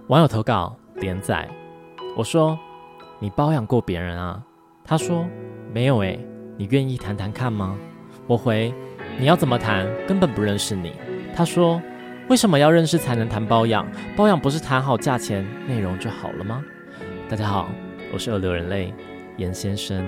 网友投稿连载，我说你包养过别人啊？他说没有欸，你愿意谈谈看吗？我回你要怎么谈，根本不认识你。他说为什么要认识才能谈包养？包养不是谈好价钱内容就好了吗？大家好，我是二流人类严先生。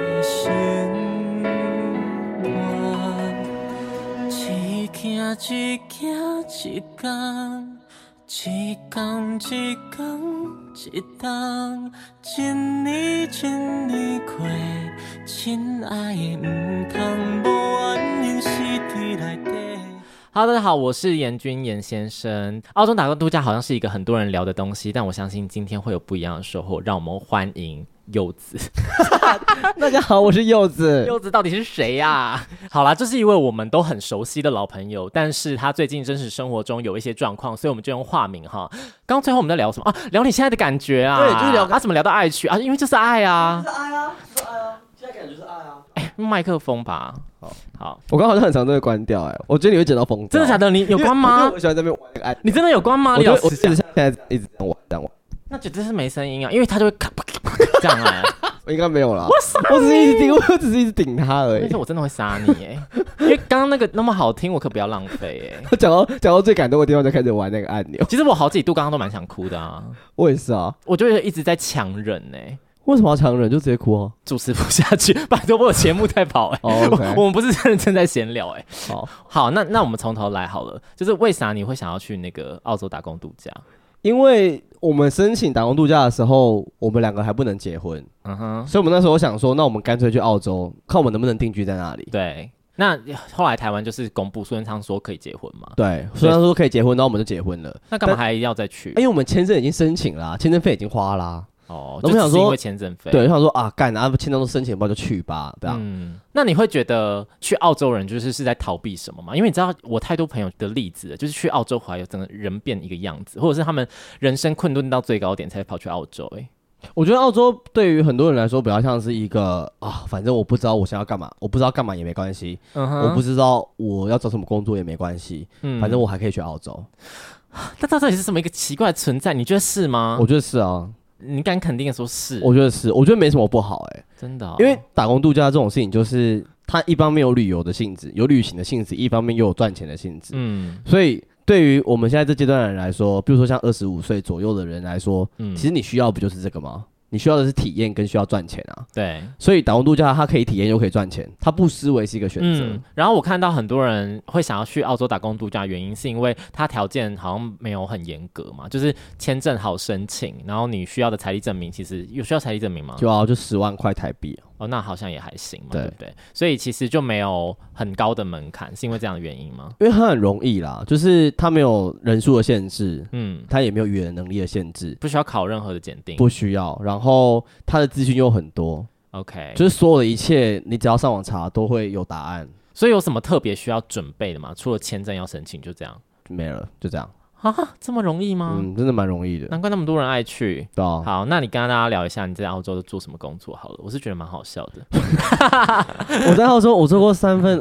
一行一行一天，一天一天一天，一年一年过，亲爱的不通无原因死伫内底。Hello， 大家好，我是严君严先生。澳洲打工度假好像是一个很多人聊的东西，但我相信今天会有不一样的收获。让我们欢迎柚子。 大家好，我是柚子。 柚子到底是谁呀？好啦，这是一位我们都很熟悉的老朋友，但是他最近真实生活中有一些状况，所以我们就用化名哈。刚刚最后我们在聊什么啊？聊你现在的感觉啊？ 对，就是聊怎么聊到爱去啊？因为就是爱啊， 就是爱啊，就是爱啊，现在感觉就是爱啊。 用麦克风吧。好， 我刚好像很常都会关掉我觉得你会剪到疯掉。 真的假的？你有关吗？ 因为我喜欢在那边玩那个爱。 你真的有关吗？ 我现在一直这样玩。 那绝对是没声音啊，因为他就会咔咔咔这样来。 我应该没有啦， 我只是一直顶他而已。 但是我真的会杀你因为刚刚那个那么好听，我可不要浪费讲到最感动的地方就开始玩那个按钮。 其实我好几度刚刚都蛮想哭的啊。 我也是啊， 我就一直在强忍为什么要强忍？就直接哭啊？ 主持不下去，拜托我有节目在跑 okay 我们不是认真在闲聊好， 那我们从头来好了，就是为啥你会想要去那个澳洲打工度假？ 因为我们申请打工度假的时候，我们两个还不能结婚，所以我们那时候想说，那我们干脆去澳洲，看我们能不能定居在那里。 对，那后来台湾就是公布苏贞昌说可以结婚嘛？ 对，苏贞昌说可以结婚，然后我们就结婚了。 那干嘛还要再去？ 因为我们签证已经申请了，签证费已经花啦。 就只是因为签证费。 对，我想说签证都申请不就去吧，这样。 那你会觉得去澳洲人就是在逃避什么吗？因为你知道我太多朋友的例子了，就是去澳洲回来有整个人变一个样子，或者是他们人生困顿到最高点才跑去澳洲。 我觉得澳洲对于很多人来说比较像是一个反正我不知道我想要干嘛，我不知道干嘛也没关系，我不知道我要找什么工作也没关系，反正我还可以去澳洲。 但到底是什么一个奇怪的存在？你觉得是吗？ 我觉得是啊。 你敢肯定的说是？ 我觉得是，我觉得没什么不好真的因为打工度假这种事情，就是它一方面有旅游的性质，有旅行的性质，一方面又有赚钱的性质。所以对于我们现在这阶段的人来说，比如说像25岁左右的人来说，其实你需要不就是这个吗？你需要的是体验跟需要赚钱啊。 对， 所以打工度假它可以体验又可以赚钱，它不失为是一个选择。 然后我看到很多人会想要去澳洲打工度假，原因是因为它条件好像没有很严格嘛，就是签证好申请，然后你需要的财力证明，其实有需要财力证明吗？ 就10万块台币。 那好像也还行嘛，对不对？所以其实就没有很高的门槛，是因为这样的原因吗？ 因为它很容易啦，就是它没有人数的限制，它也没有语言能力的限制， 不需要考任何的检定， 不需要。然后它的资讯又很多 ，OK， 就是所有的一切，你只要上网查都会有答案。 所以有什么特别需要准备的吗？除了签证要申请，就这样？ 没了，就这样。 这么容易吗？ 真的蛮容易的， 难怪那么多人爱去。 对啊。 好，那你跟大家聊一下你在澳洲做什么工作好了，我是觉得蛮好笑的。 我在澳洲我做过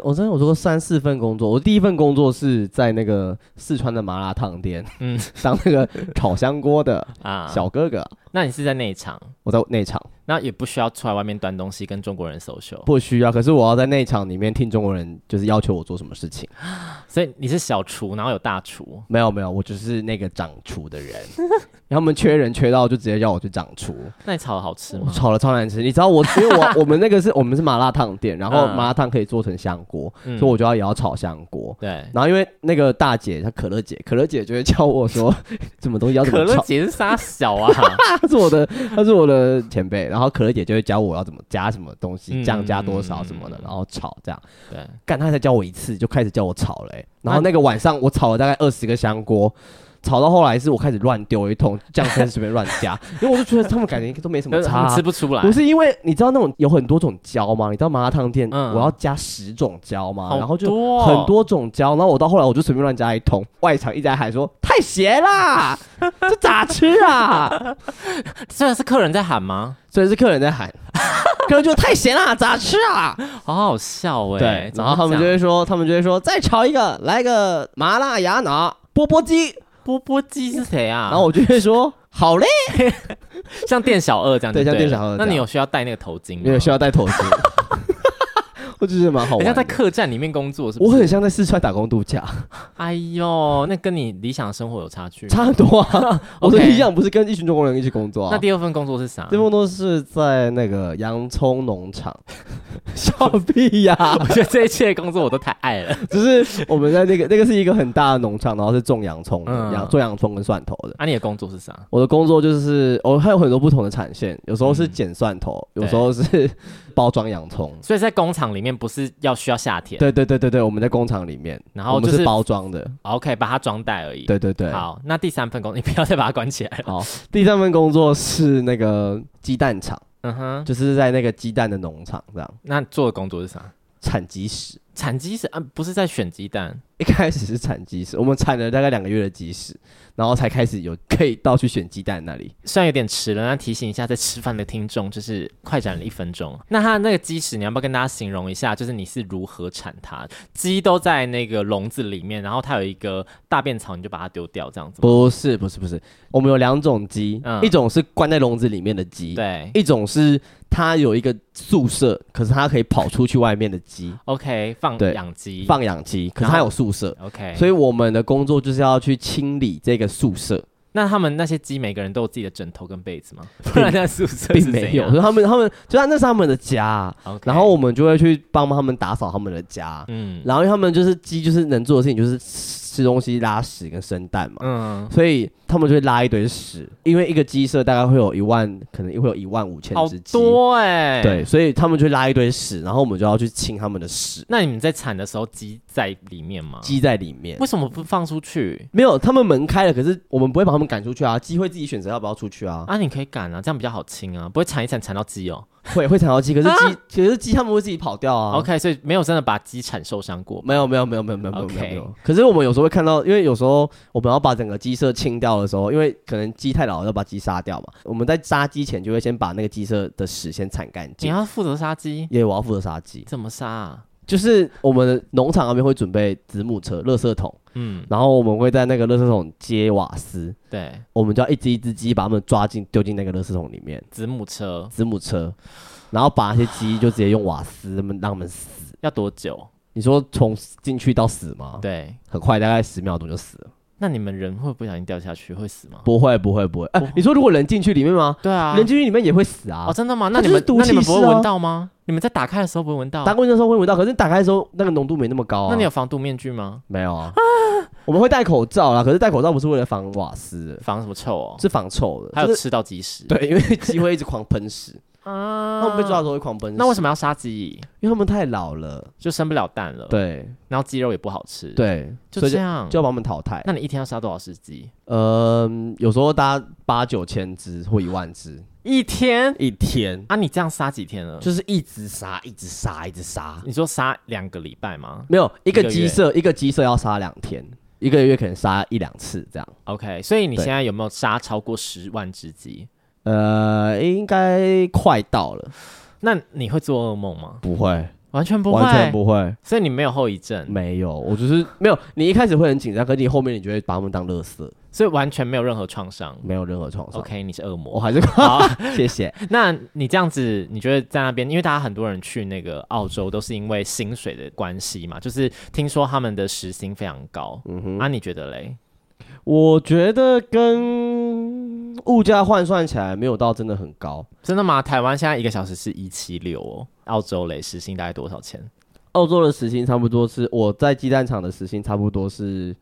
3、4份工作。我第一份工作是在那个四川的麻辣烫店，当那个炒香锅的小哥哥。 那你是在内场？ 我在内场。 那也不需要出来外面端东西跟中国人social？ 不需要，可是我要在内场里面听中国人就是要求我做什么事情。 所以你是小厨，然后有大厨？ 没有，我就是那个掌厨的人。他们缺人缺到就直接叫我去掌厨。 那你炒的好吃吗？ 我炒的超难吃。你知道因为我们那个我们是麻辣烫店，然后麻辣烫可以做成香锅，所以我就也要炒香锅。 对。 然后因为那个大姐她可乐姐就会叫我说什么东西要怎么炒。 可乐姐是啥小啊？ 她是我的前辈，然后可乐姐就会教我要怎么加什么东西，酱加多少什么的，然后炒这样。 对。 她才教我一次就开始叫我炒了然后那个晚上我炒了大概20个香锅。炒到后来是我开始乱丢一通，酱开始随便乱加，因为我就觉得他们感觉都没什么差， 吃不出来。 不是因为你知道那种有很多种椒吗？你知道麻辣烫店我要加10种椒吗？然后就很多种椒，然后我到后来我就随便乱加一通，外场一直在喊说太咸啦，这咋吃啊？ 虽然是客人在喊吗？ 所以是客人在喊，客人就太咸啦，咋吃啊？ 好好笑对，然后他们就会说再炒一个，来个麻辣鸭脑。钵钵鸡， 钵钵鸡是谁啊？ 然后我就会说好嘞， 像店小二这样， 对，像店小二。 那你有需要戴那个头巾吗？ 没有需要戴头巾。我觉得蛮好玩的， 很像在客栈里面工作，是不是？ 我很像在四川打工度假。 哎呦，那跟你理想的生活有差距， 差很多啊！我的理想不是跟一群中国人一起工作啊。 那第二份工作是啥？ 第二份工作是在那个洋葱农场。笑屁呀！ 我觉得这一切工作我都太爱了。 就是我们在那个是一个很大的农场，然后是种洋葱的，种洋葱跟蒜头的。 你的工作是啥？ 我的工作就是还有很多不同的产线，有时候是剪蒜头，有时候是包装洋葱。 所以在工厂里面不是需要下田？ 对，我们在工厂里面， 然后我们是包装的。 OK， 把它装袋而已。 对。 好，那第三份工，你不要再把它关起来了。 好，第三份工作是那个鸡蛋厂。就是在那个鸡蛋的农场这样。 那做的工作是啥？ 产鸡屎。 产鸡屎不是在选鸡蛋。 一开始是产鸡屎，我们产了大概2个月的鸡屎，然后才开始可以到去选鸡蛋那里。 虽然有点迟了，那提醒一下在吃饭的听众，就是快转了1分钟。那它那个鸡屎，你要不要跟大家形容一下？就是你是如何产它？鸡都在那个笼子里面，然后它有一个大便槽，你就把它丢掉，这样子吗？ 不是，我们有2种鸡，一种是关在笼子里面的鸡， 对， 一种是它有一个宿舍，可是它可以跑出去外面的鸡。 OK， 放养鸡， 可是它有宿舍。 OK， 所以我们的工作就是要去清理这个宿舍。 那他们那些鸡每个人都有自己的枕头跟被子吗？不然那宿舍并没有，他们就那是他们的家，然后我们就会去帮他们打扫他们的家。然后他们就是鸡，就是能做的事情就是吃东西、拉屎跟生蛋嘛。所以他们就会拉一堆屎，因为一个鸡舍大概会有可能会有15000只鸡， 好多对，所以他们就会拉一堆屎，然后我们就要去清他们的屎。 那你们在产的时候鸡在里面吗？ 鸡在里面。 为什么不放出去？ 没有，他们门开了，可是我们不会把他们赶出去啊，鸡会自己选择要不要出去啊。 你可以赶啊，这样比较好清啊，不会产一产到鸡哦。 会产到鸡，可是鸡他们会自己跑掉啊。 OK， 所以没有真的把鸡产受伤过。 没有。Okay. 可是我们有时候会看到，因为有时候我们要把整个鸡舍清掉的时候，因为可能鸡太老了，要把鸡杀掉嘛。我们在杀鸡前就会先把那个鸡舍的屎先铲干净。 你要负责杀鸡？ 我要负责杀鸡。 怎么杀啊？ 就是我们的农场那边会准备子母车、垃圾桶，然后我们会在那个垃圾桶接瓦斯， 对， 我们就要一只鸡把它们抓进丢进那个垃圾桶里面。 子母车， 然后把那些鸡就直接用瓦斯让它们死。 要多久？ 你说从进去到死吗？ 对， 很快，大概10秒钟就死了。 那你们人会不小心掉下去会死吗？ 不会。你说如果人进去里面吗？ 对啊， 人进去里面也会死啊。 真的吗？那你们不会闻到吗？你们在打开的时候不会闻到？ 打开的时候会闻到，可是打开的时候那个浓度没那么高啊。 那你有防毒面具吗？ 没有啊。我们会戴口罩啦，可是戴口罩不是为了防瓦斯， 防什么臭哦？ 是防臭的。 还有吃到鸡屎？ 对，因为鸡会一直狂喷屎。他们被抓的时候会狂奔。 那为什么要杀鸡？ 因为他们太老了， 就生不了蛋了。 对， 然后鸡肉也不好吃。 对， 就这样就要把他们淘汰。 那你一天要杀多少只鸡？ 有时候大家8-9千只或1万只一天。 你这样杀几天了？ 就是一直杀。 你说杀2个礼拜吗？ 没有，一个鸡舍要杀2天，1个月可能杀1-2次这样。 OK， 所以你现在有没有杀超过10万只鸡？ 应该快到了。 那你会做噩梦吗？ 不会， 完全不会。所以你没有后遗症？ 没有，我就是没有。你一开始会很紧张，可是你后面你就会把他们当垃圾， 所以完全没有任何创伤。 没有任何创伤。 OK， 你是恶魔。 我还是好，谢谢。 那你这样子，你觉得在那边，因为大家很多人去那个澳洲都是因为薪水的关系嘛，就是听说他们的时薪非常高。你觉得嘞？ 我觉得跟物价换算起来没有到真的很高。 真的吗？台湾现在1个小时是176哦，澳洲嘞时薪大概多少钱？ 澳洲的时薪差不多是我在鸡蛋厂的时薪差不多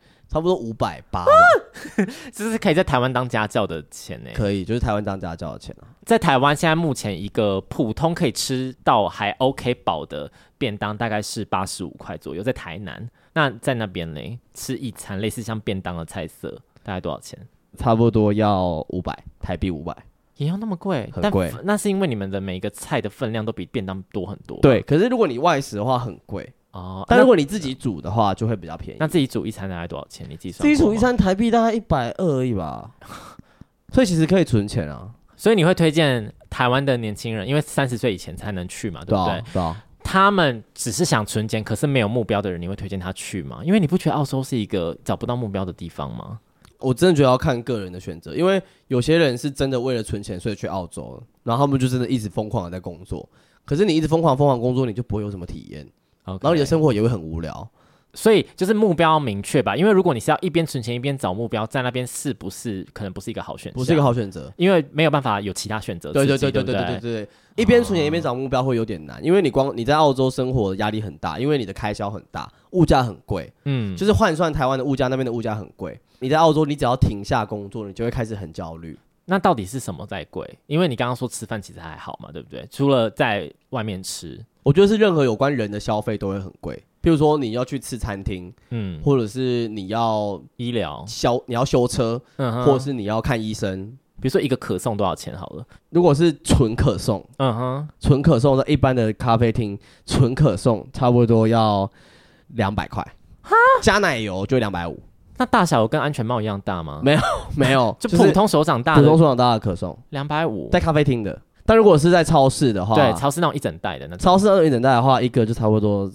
580吧。 这是可以在台湾当家教的钱呢？ 可以，就是台湾当家教的钱啊。 在台湾现在目前一个普通可以吃到还 OK 饱的便当大概是85块左右，在台南。那在那边嘞，吃一餐类似像便当的菜色大概多少钱？ 差不多要台币500。 也要那么贵？ 很贵。 那是因为你们的每一个菜的分量都比便当多很多。 对，可是如果你外食的话很贵哦。但如果你自己煮的话就会比较便宜。 那自己煮一餐大概多少钱？你计算？ 自己煮一餐台币大概120而已吧。所以其实可以存钱啊。 所以你会推荐台湾的年轻人，因为30岁以前才能去嘛，对不对？ 对啊。 他们只是想存钱，可是没有目标的人，你会推荐他去吗？因为你不觉得澳洲是一个找不到目标的地方吗？ 我真的觉得要看个人的选择，因为有些人是真的为了存钱所以去澳洲，然后他们就真的一直疯狂的在工作。可是你一直疯狂工作，你就不会有什么体验， 然后你的生活也会很无聊。 所以就是目标要明确吧，因为如果你是要一边存钱一边找目标，在那边是不是可能不是一个好选择？ 不是一个好选择， 因为没有办法有其他选择。对， 一边存钱一边找目标会有点难，因为你在澳洲生活的压力很大，因为你的开销很大，物价很贵，就是换算台湾的物价，那边的物价很贵。你在澳洲，你只要停下工作，你就会开始很焦虑。 那到底是什么在贵？因为你刚刚说吃饭其实还好嘛，对不对？除了在外面吃， 我觉得是任何有关人的消费都会很贵。譬如说你要去吃餐厅，或者是你要医疗你要修车，或者是你要看医生。 比如说一个可颂多少钱好了？ 如果是纯可颂，纯可颂在一般的咖啡厅，纯可颂差不多要200块，加奶油就250。 那大小有跟安全帽一样大吗？ 没有， 就普通手掌大的， 普通手掌大的可颂 250， 在咖啡厅的。但如果是在超市的话， 对，超市那种一整袋的那种， 超市那种一整袋的话，一个就差不多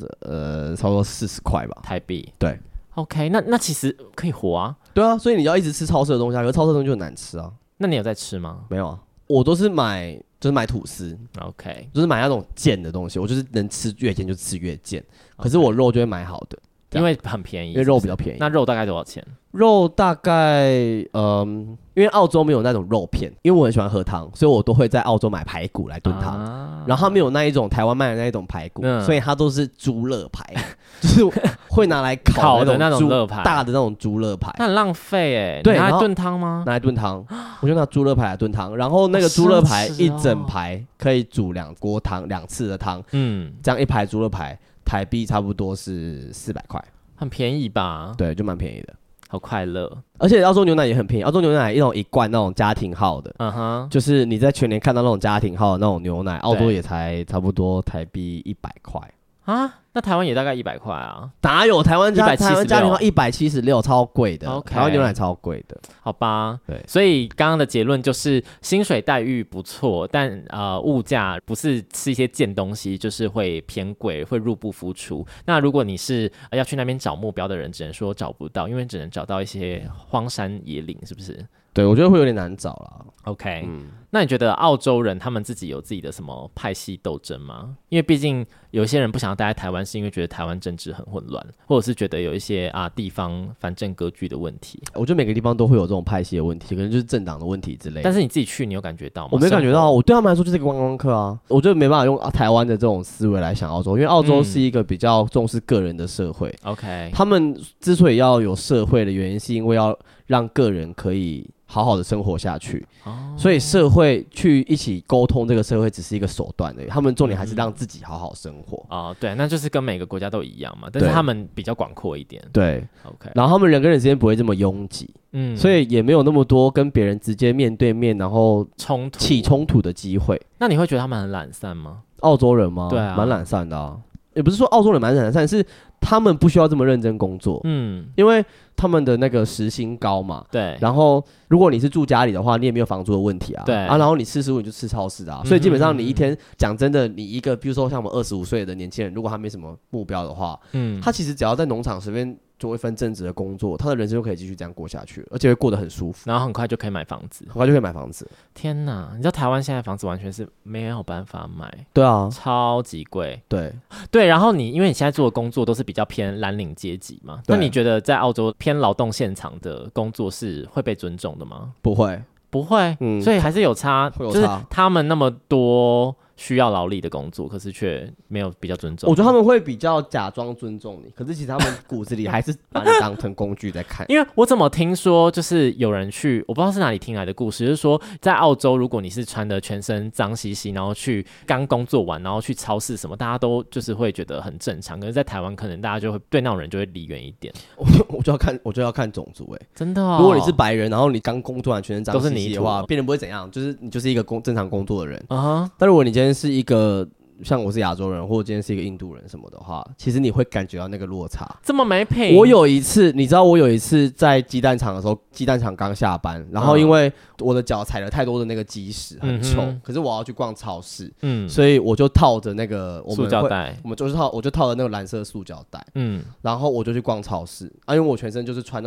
40块吧， 台币。 对 ，OK， 那其实可以活啊。 对啊，所以你要一直吃超市的东西，可是超市的东西就很难吃啊。 那你有在吃吗？ 没有啊，我都是买吐司 ，OK， 就是买那种健的东西，我就是能吃越健就吃越健。可是我肉就会买好的， 因为很便宜， 因为肉比较便宜。 那肉大概多少钱？ 肉大概因为澳洲没有那种肉片，因为我很喜欢喝汤，所以我都会在澳洲买排骨来炖汤。然后他们有那一种台湾卖的那一种排骨，所以它都是猪肋排，就是会拿来烤的那种肋排，大的那种猪肋排。 那很浪费哎， 对， 拿来炖汤吗？ 拿来炖汤，我就拿猪肋排来炖汤。然后那个猪肋排一整排可以煮2锅汤，2次的汤。这样一排猪肋排台币差不多是400块， 很便宜吧？ 对，就蛮便宜的。 好快乐， 而且澳洲牛奶也很便宜。澳洲牛奶一罐那种家庭号的，就是你在全年看到那种家庭号的那种牛奶，澳洲也才差不多台币100块啊。那台湾也大概100块啊？ 哪有台湾家庭号176，超贵的。 Okay， 台湾牛奶超贵的。 好吧， 对。 所以刚刚的结论就是薪水待遇不错，但物价不是吃一些贱东西，就是会偏贵，会入不敷出。那如果你是要去那边找目标的人，只能说找不到，因为只能找到一些荒山野岭，是不是？ 对，我觉得会有点难找啦。 OK，那你觉得澳洲人他们自己有自己的什么派系斗争吗？因为毕竟有些人不想要待在台湾，是因为觉得台湾政治很混乱，或者是觉得有一些地方反正割据的问题。 我觉得每个地方都会有这种派系的问题，可能就是政党的问题之类的。 但是你自己去，你有感觉到吗？ 我没感觉到，我对他们来说就是一个观光客啊。我觉得没办法用台湾的这种思维来想澳洲，因为澳洲是一个比较重视个人的社会。 OK， 他们之所以要有社会的原因，是因为要让个人可以好好的生活下去，所以社会去一起沟通这个社会只是一个手段而已，他们重点还是让自己好好生活。 对，那就是跟每个国家都一样嘛，但是他们比较广阔一点。 对 ，OK， 然后他们人跟人之间不会这么拥挤，所以也没有那么多跟别人直接面对面然后起冲突的机会。 那你会觉得他们很懒散吗？ 澳洲人吗？ 对啊， 蛮懒散的啊。也不是说澳洲人蛮懒散，是他们不需要这么认真工作，因为他们的那个时薪高嘛， 对。 然后如果你是住家里的话，你也没有房租的问题啊， 对啊。然后你吃食物你就吃超市啊，所以基本上你一天讲真的，你一个比如说像我们25岁的年轻人，如果他没什么目标的话，他其实只要在农场随便做一份正职的工作，他的人生就可以继续这样过下去，而且会过得很舒服， 然后很快就可以买房子，天哪！你知道台湾现在房子完全是没有办法买， 对啊， 超级贵， 对。 然后因为你现在做的工作都是比较偏蓝领阶级嘛，那你觉得在澳洲偏劳动现场的工作是会被尊重的吗？ 不会， 所以还是有差， 会有差， 就是他们那么多需要劳力的工作，可是却没有比较尊重。 我觉得他们会比较假装尊重你，可是其实他们骨子里还是把你当成工具在看。 因为我怎么听说，就是有人去，我不知道是哪里听来的故事，就是说在澳洲，如果你是穿的全身脏兮兮，然后去刚工作完，然后去超市什么，大家都就是会觉得很正常。可是，在台湾可能大家就会对那种人就会离远一点。 我就要看种族真的哦。 如果你是白人，然后你刚工作完全身脏兮兮的话，别人不会怎样，就是你就是一个正常工作的人。但如果你今天是一个像我是亚洲人，或者今天是一个印度人什么的话，其实你会感觉到那个落差。 这么没品。 我有一次在鸡蛋厂的时候，鸡蛋厂刚下班，然后因为我的脚踩了太多的那个鸡屎，很臭。可是我要去逛超市，所以我就套着那个塑胶袋， 我就套着那个蓝色塑胶袋，然后我就去逛超市啊，因为我全身就是穿那种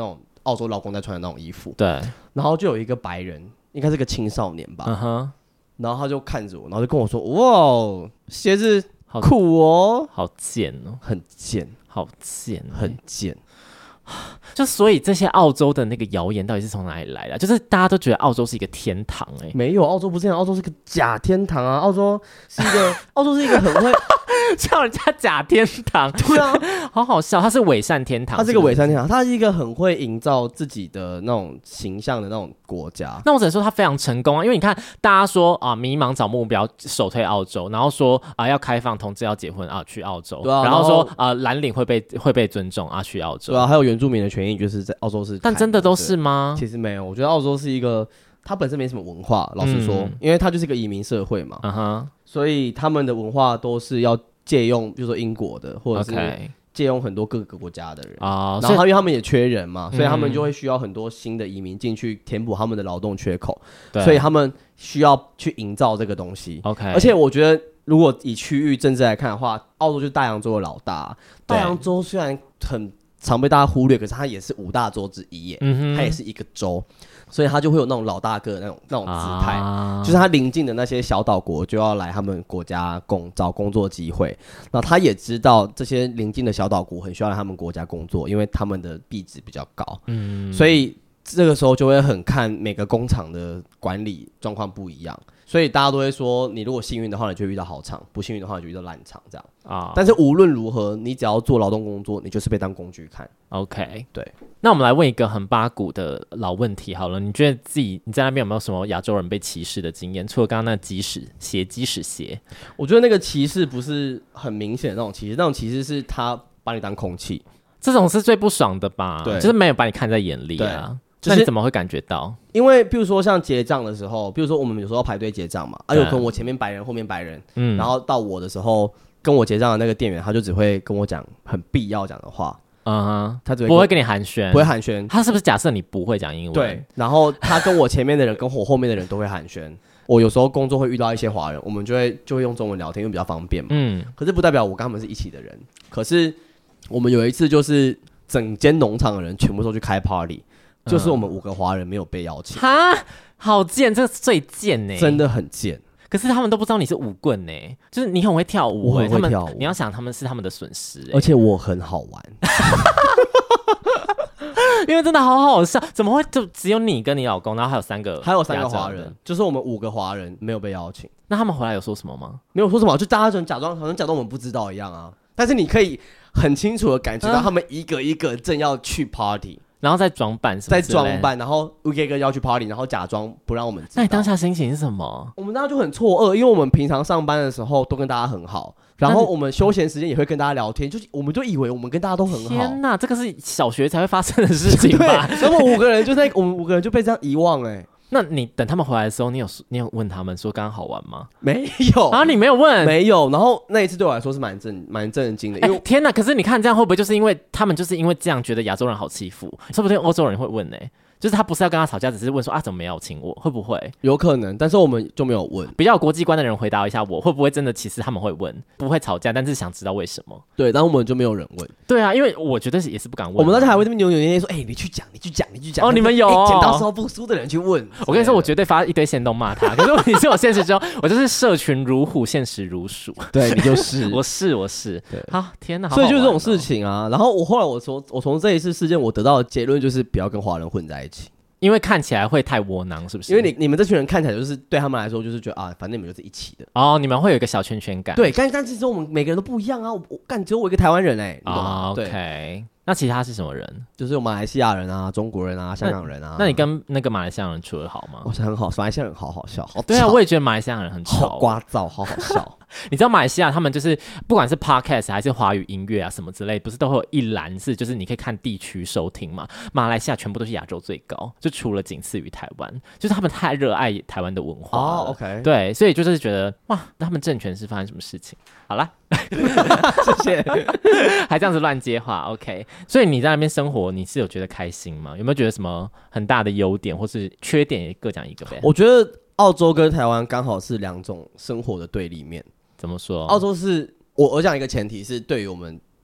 澳洲劳工在穿的那种衣服。 对， 然后就有一个白人，应该是个青少年吧，然后他就看着我，然后就跟我说：“哇，鞋子酷哦， 好贱哦， 很贱， 好贱， 很贱。” 就所以这些澳洲的那个谣言到底是从哪里来的？就是大家都觉得澳洲是一个天堂没有，澳洲不是这样，澳洲是个假天堂啊！澳洲是一个很会叫人家假天堂， 对啊， 好好笑，它是伪善天堂， 它是一个伪善天堂，它是一个很会营造自己的那种形象的那种国家。 那我只能说它非常成功啊，因为你看大家说啊迷茫找目标，首推澳洲，然后说啊要开放同志要结婚啊去澳洲，然后说蓝领会被尊重啊去澳洲， 对啊，还有原住民的权益就是在澳洲是， 但真的都是吗？ 其实没有，我觉得澳洲是一个它本身没什么文化，老实说，因为它就是一个移民社会嘛，所以他们的文化都是要借用，比如说英国的，或者是借用很多各个国家的人然后因为他们也缺人嘛，所以他们就会需要很多新的移民进去填补他们的劳动缺口，所以他们需要去营造这个东西。而且我觉得，如果以区域政治来看的话，澳洲就是大洋洲的老大。大洋洲虽然很常被大家忽略，可是它也是5大洲之一耶，它也是一个州。所以他就会有那种老大哥的那种姿态，就是他邻近的那些小岛国就要来他们国家找工作机会，然后他也知道这些邻近的小岛国很需要来他们国家工作，因为他们的币值比较高，所以这个时候就会很看每个工厂的管理状况不一样，所以大家都会说，你如果幸运的话，你就会遇到好厂；不幸运的话，你就遇到烂厂这样但是无论如何，你只要做劳动工作，你就是被当工具看。 OK， 对。 那我们来问一个很八股的老问题好了，你觉得你在那边有没有什么亚洲人被歧视的经验？除了刚刚那个鸡屎鞋， 我觉得那个歧视不是很明显的那种歧视，那种歧视是他把你当空气， 这种是最不爽的吧？对，就是没有把你看在眼里啊。那你怎么会感觉到？ 因为比如说像结账的时候，比如说我们有时候要排队结账嘛，有可能我前面白人后面白人，然后到我的时候跟我结账的那个店员他就只会跟我讲很必要讲的话，他只会不会跟你寒暄， 不会寒暄。 他是不是假设你不会讲英文？ 对，然后他跟我前面的人跟我后面的人都会寒暄。我有时候工作会遇到一些华人，我们就会用中文聊天，因为比较方便嘛。可是不代表我跟他们是一起的人。可是我们有一次就是整间农场的人全部都去开 party。就是我们5个华人没有被邀请， 好贱，这个最贱真的很贱。 可是他们都不知道你是舞棍就是你很会跳舞， 我很会跳舞， 你要想他们是他们的损失而且我很好玩， 因为真的好好笑，怎么会就只有你跟你老公，然后还有3个华人，就是我们5个华人没有被邀请。 那他们回来有说什么吗？ 没有说什么，就大家好像假装我们不知道一样啊。但是你可以很清楚的感觉到他们一个一个正要去 party。 然后再装扮， 然后一个一个要去 party， 然后假装不让我们知道。 那你当下心情是什么？ 我们当时就很错愕，因为我们平常上班的时候都跟大家很好，然后我们休闲时间也会跟大家聊天，我们就以为我们跟大家都很好。 天哪，这个是小学才会发生的事情吧？ 对，所以我们5个人就被这样遗忘那你等他们回来的时候，你有问他们说刚刚好玩吗？ 没有啊，你没有问？ 没有。然后那一次对我来说是蛮震惊的，因为天哪！可是你看这样会不会就是因为他们就是因为这样觉得亚洲人好欺负？说不定欧洲人会问就是他不是要跟他吵架，只是问说怎么没有请我？会不会？ 有可能，但是我们就没有问。 比较有国际观的人回答一下我，会不会真的其实他们会问，不会吵架，但是想知道为什么？ 对，然后我们就没有人问。 对啊，因为我觉得也是不敢问。 我们当时还会这边扭扭捏捏说：“你去讲。” 哦，你们有剪刀石头布输的人去问。 我跟你说，我绝对发一堆限动骂他。可是问题是我现实中，我就是社群如虎，现实如鼠。 对你就是， 我是。好，天哪！ 所以就是这种事情啊。然后后来我从这一次事件，我得到的结论就是不要跟华人混在一起。 因为看起来会太窝囊，是不是？ 因为你们这群人看起来就是对他们来说就是觉得反正你们就是一起的你们会有一个小圈圈感。 对，但其实我们每个人都不一样啊，只有我一个台湾人你懂吗 ？OK， 那其他是什么人？ 就是有马来西亚人啊、中国人啊、香港人啊。 那你跟那个马来西亚人处得好吗？ 我觉得很好，马来西亚人好好笑， 对啊，我也觉得马来西亚人很吵， 好聒噪，好好笑。 你知道马来西亚他们就是不管是 podcast 还是华语音乐啊什么之类，不是都会有一栏是就是你可以看地区收听嘛？马来西亚全部都是亚洲最高，就除了仅次于台湾，就是他们太热爱台湾的文化了。 OK， 对，所以就是觉得哇，他们政权是发生什么事情？好啦， 谢谢， 还这样子乱接话 ，OK。所以你在那边生活，你是有觉得开心吗？有没有觉得什么很大的优点或是缺点？也各讲一个呗。 我觉得澳洲跟台湾刚好是2种生活的对立面。 怎么说？ 澳洲是我讲一个前提是对于我们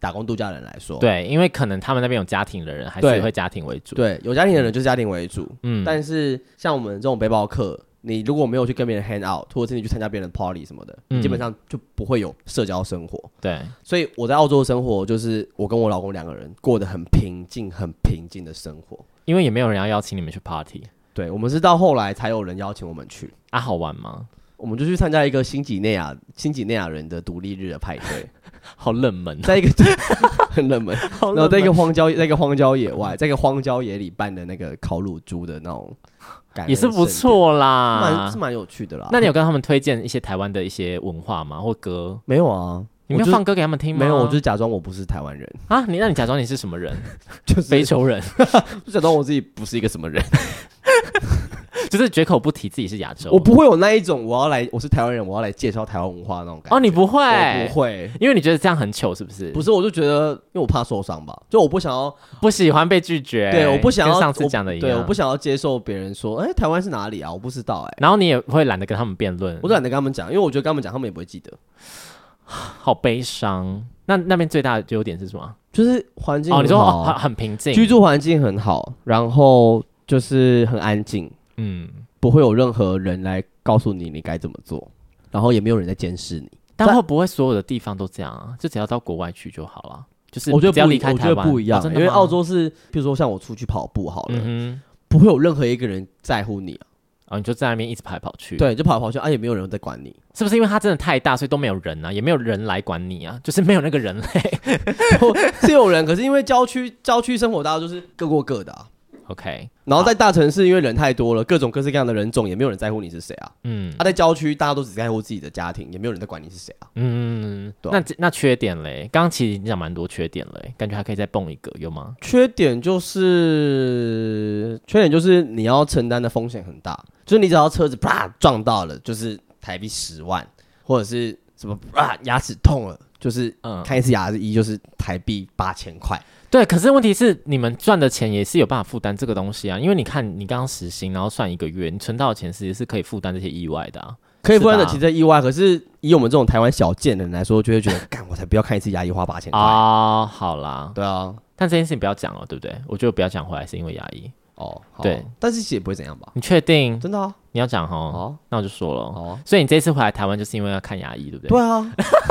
打工度假的人来说， 对，因为可能他们那边有家庭的人，还是会家庭为主。 对，有家庭的人就是家庭为主。但是像我们这种背包客，你如果没有去跟别人 hang out， 或者是你去参加别人的 party 什么的，基本上就不会有社交生活。 对， 所以我在澳洲的生活就是我跟我老公2个人过得很平静、很平静的生活。 因为也没有人要邀请你们去 party。 对，我们是到后来才有人邀请我们去。 啊，好玩吗？ 我们就去参加一个新几内亚人的独立日的派对， 好冷门， 在一个很冷门，然后在一个荒郊野外，在一个荒郊野里办的那个烤乳猪的那种感恩， 也是不错啦， 是蛮有趣的啦。 那你有跟他们推荐一些台湾的一些文化吗？或歌？ 没有啊， 你没有放歌给他们听吗？ 没有，我就是假装我不是台湾人啊。那你假装你是什么人？ 就是非洲人， 就假装我自己不是一个什么人。 就是绝口不提自己是亚洲， 我不会有那一种我是台湾人，我要来介绍台湾文化那种感觉。 哦，你不会？ 我不会， 因为你觉得这样很糗，是不是？ 不是，我就觉得，因为我怕受伤吧，就我不喜欢被拒绝。 对，我不想要跟上次讲的一样。 对，我不想要接受别人说，台湾是哪里啊？我不知道然后你也会懒得跟他们辩论， 我懒得跟他们讲，因为我觉得跟他们讲，他们也不会记得。 好悲伤。那边最大的优点是什么？ 就是环境很好。 你说很平静， 居住环境很好，然后就是很安静。不会有任何人来告诉你该怎么做，然后也没有人在监视你。 但会不会所有的地方都这样啊？就只要到国外去就好了。就是我觉得只要离开台湾， 不一样，因为澳洲是，比如说像我出去跑步好了，不会有任何一个人在乎你啊。 你就在那边一直跑来跑去， 对，就跑来跑去也没有人在管你， 是不是因为它真的太大，所以都没有人啊，也没有人来管你啊，就是没有那个人类。 是有人，可是因为郊区生活，大家就是各过各的啊。 OK， 然后在大城市，因为人太多了，各种各式各样的人种，也没有人在乎你是谁啊。在郊区，大家都只在乎自己的家庭，也没有人在管你是谁啊。 对。那缺点嘞？刚刚其实你讲蛮多缺点嘞，感觉还可以再蹦一个，有吗？ 缺点就是你要承担的风险很大，就是你只要车子啪撞到了，就是台币10万，或者是什么牙齿痛了，就是看一次牙医就是台币8000块。 对，可是问题是你们赚的钱也是有办法负担这个东西啊，因为你看你刚刚时薪，然后算1个月，你存到的钱其实是可以负担这些意外的啊， 可以负担得起这意外。可是以我们这种台湾小贱的人来说，就会觉得，干我才不要看一次牙医花8000块啊！好啦， 对啊， 但这件事情不要讲了，对不对？我觉得不要讲回来是因为牙医对， 但是也不会怎样吧？ 你确定？ 真的啊？ 你要讲齁？ 好， 那我就说了。所以你这次回来台湾就是因为要看牙医，对不对？ 对啊。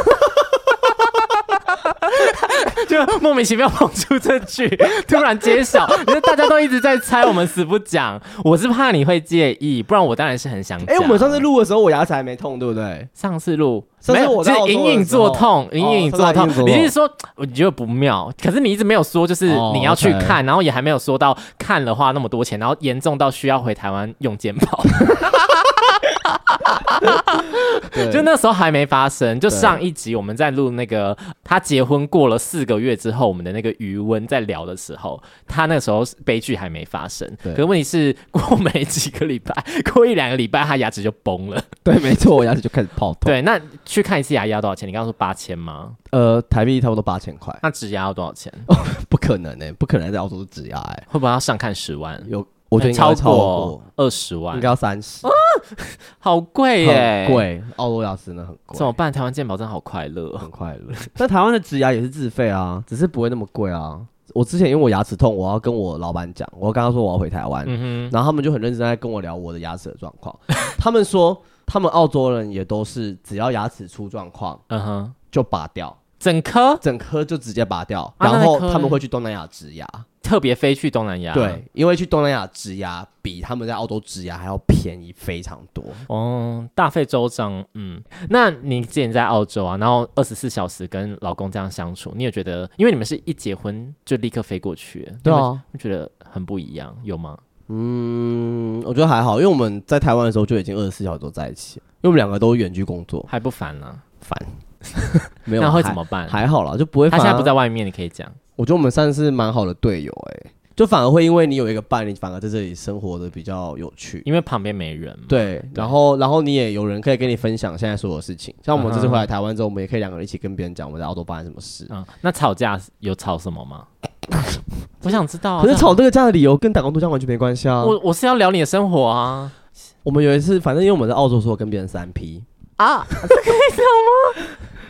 就莫名其妙蹦出这句，突然揭晓，因为大家都一直在猜，我们死不讲。我是怕你会介意，不然我当然是很想讲。 我们上次录的时候，我牙齿还没痛，对不对？ 上次录没有， 就是隐隐作痛，隐隐作痛。你是说我觉得不妙，可是你一直没有说，就是你要去看，然后也还没有说到看了花那么多钱，然后严重到需要回台湾用健保。就那时候还没发生，就上一集我们在录那个他结婚过了4个月之后，我们的那个余温在聊的时候，他那个时候悲剧还没发生。可是问题是过没几个礼拜，过1-2个礼拜，他牙齿就崩了。 对，没错，我牙齿就开始泡痛。 对，那去看一次牙医要多少钱？你刚刚说8000吗？ 台币差不多8000块。 那植牙要多少钱？ 不可能不可能在澳洲植牙会不会要上看10万？ 有。我觉得应该超过 20万， 应该要30 好贵耶！ 很贵，澳洲牙齿真的很贵。 怎么办？台湾健保真的好快乐， 很快乐。但台湾的植牙也是自费啊，只是不会那么贵啊。我之前因为我牙齿痛，我要跟我老板讲，我跟他说我要回台湾，然后他们就很认真在跟我聊我的牙齿的状况。他们说他们澳洲人也都是只要牙齿出状况，就拔掉，整颗就直接拔掉，然后他们会去东南亚植牙。 特别飞去东南亚， 对，因为去东南亚植牙比他们在澳洲植牙还要便宜非常多大费周章。那你之前在澳洲啊，然后24小时跟老公这样相处，你有觉得，因为你们是一结婚就立刻飞过去， 对啊， 你觉得很不一样，有吗？ 我觉得还好，因为我们在台湾的时候就已经24小时都在一起，因为我们2个都远距工作， 还不烦啊？ 烦，没有， 那会怎么办？ 还好啦，就不会烦。 他现在不在外面，你可以讲。 我觉得我们算是蛮好的队友就反而会因为你有一个伴，你反而在这里生活的比较有趣， 因为旁边没人嘛。 对，然后你也有人可以跟你分享现在所有的事情。像我们这次回来台湾之后，我们也可以2个人一起跟别人讲我们在澳洲发生什么事。 那吵架有吵什么吗？我想知道。 可是吵这个架的理由跟打工度假完全没关系啊。 我是要聊你的生活啊。 我们有一次，反正因为我们在澳洲的时候跟别人3P 啊，这可以讲吗？